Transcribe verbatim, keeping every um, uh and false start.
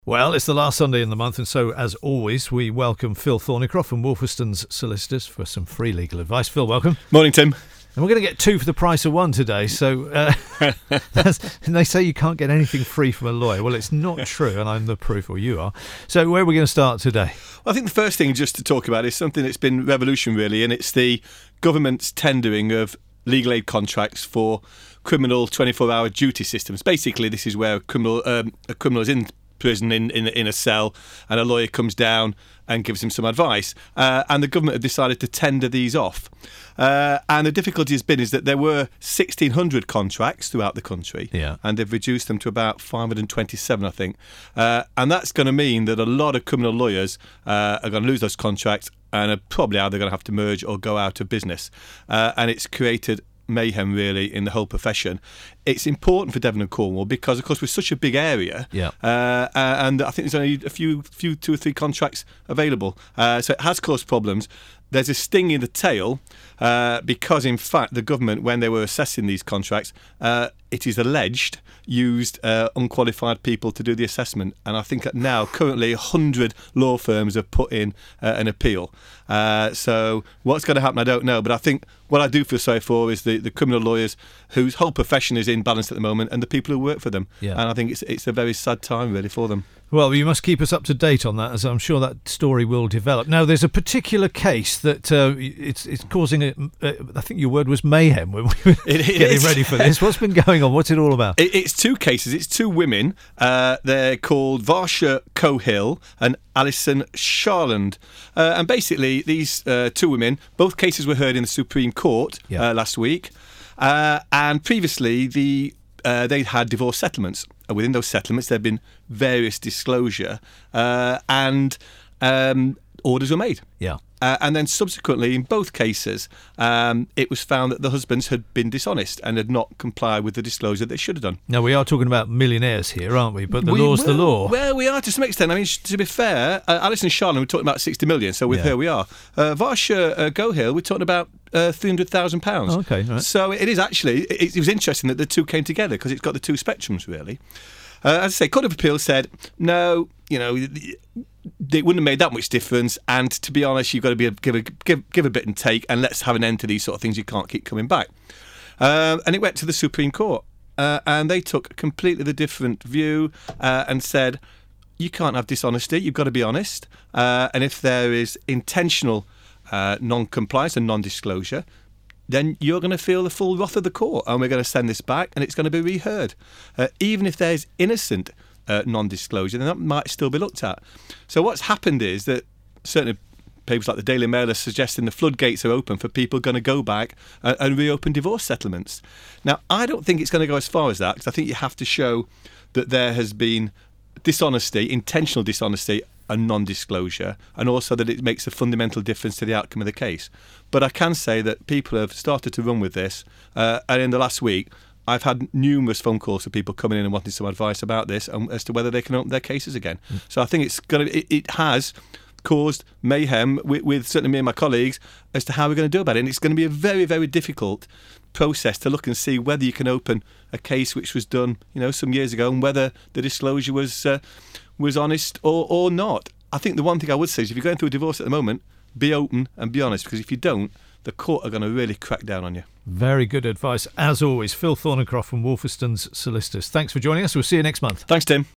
Well, it's the last Sunday in the month, and so, as always, we welcome Phil Thornycroft from Wolferston's Solicitors for some free legal advice. Phil, welcome. Morning, Tim. And we're going to get two for the price of one today, so uh, that's, and they say you can't get anything free from a lawyer. Well, it's not true, and I'm the proof, or you are. So where are we going to start today? Well, I think the first thing just to talk about is something that's been revolutionary, really, and it's the government's tendering of legal aid contracts for criminal twenty-four hour duty systems. Basically, this is where a criminal, um, a criminal is in prison in, in in a cell, and a lawyer comes down and gives him some advice. Uh, and the government have decided to tender these off. Uh, and the difficulty has been is that there were sixteen hundred contracts throughout the country, yeah. and they've reduced them to about five hundred twenty-seven, I think. Uh, and that's going to mean that a lot of criminal lawyers uh, are going to lose those contracts and are probably either going to have to merge or go out of business. Uh, and it's created mayhem, really, in the whole profession. It's important for Devon and Cornwall because, of course, we're such a big area, yeah. uh, and I think there's only a few, few, two or three contracts available. Uh, so it has caused problems. There's a sting in the tail uh, because, in fact, the government, when they were assessing these contracts, uh, it is alleged, used uh, unqualified people to do the assessment. And I think that now, currently, one hundred law firms have put in uh, an appeal. Uh, so what's going to happen, I don't know. But I think what I do feel sorry for is the, the criminal lawyers whose whole profession is in balance at the moment, and the people who work for them. Yeah. And I think it's it's a very sad time, really, for them. Well, you must keep us up to date on that, as I'm sure that story will develop. Now, there's a particular case that uh, it's it's causing, a, uh, I think your word was mayhem when we were it, it getting is. ready for this. What's been going on? What's it all about? It, it's two cases. It's two women. Uh, they're called Varsha Cohill and Alison Sharland. Uh, and basically, these uh, two women, both cases were heard in the Supreme Court yeah. uh, last week. Uh, and previously, the uh, they'd had divorce settlements. Within those settlements, there had been various disclosure uh, and um, orders were made. Yeah. Uh, and then subsequently, in both cases, um, it was found that the husbands had been dishonest and had not complied with the disclosure they should have done. Now, we are talking about millionaires here, aren't we? But the we, law's well, the law. Well, we are to some extent. I mean, to be fair, uh, Alison Sharland, we're talking about sixty million, so with yeah. her we are. Uh, Varsha uh, Gohill, we're talking about uh, three hundred thousand pounds. Oh, okay, right. So it is actually, it, it was interesting that the two came together because it's got the two spectrums, really. Uh, as I say, Court of Appeal said, no, you know, it wouldn't have made that much difference. And to be honest, you've got to be a, give, a, give, give a bit and take, and let's have an end to these sort of things. You can't keep coming back. Uh, and it went to the Supreme Court, uh, and they took a completely the different view uh, and said, you can't have dishonesty. You've got to be honest. Uh, and if there is intentional uh, non-compliance and non-disclosure, then you're going to feel the full wrath of the court, and we're going to send this back and it's going to be reheard. Uh, even if there's innocent uh, non-disclosure, then that might still be looked at. So what's happened is that certainly papers like the Daily Mail are suggesting the floodgates are open for people going to go back and, and reopen divorce settlements. Now, I don't think it's going to go as far as that, because I think you have to show that there has been dishonesty, intentional dishonesty, and non-disclosure, and also that it makes a fundamental difference to the outcome of the case. But I can say that people have started to run with this, uh, and in the last week I've had numerous phone calls from people coming in and wanting some advice about this and as to whether they can open their cases again. Mm. So I think it's going to, it, it has caused mayhem with, with certainly me and my colleagues as to how we're going to do about it. And it's going to be a very, very difficult process to look and see whether you can open a case which was done, you know, some years ago, and whether the disclosure was uh, was honest or, or not. I think the one thing I would say is if you're going through a divorce at the moment, be open and be honest, because if you don't, the court are going to really crack down on you. Very good advice, as always. Phil Thornycroft from Wolferston's Solicitors. Thanks for joining us. We'll see you next month. Thanks, Tim.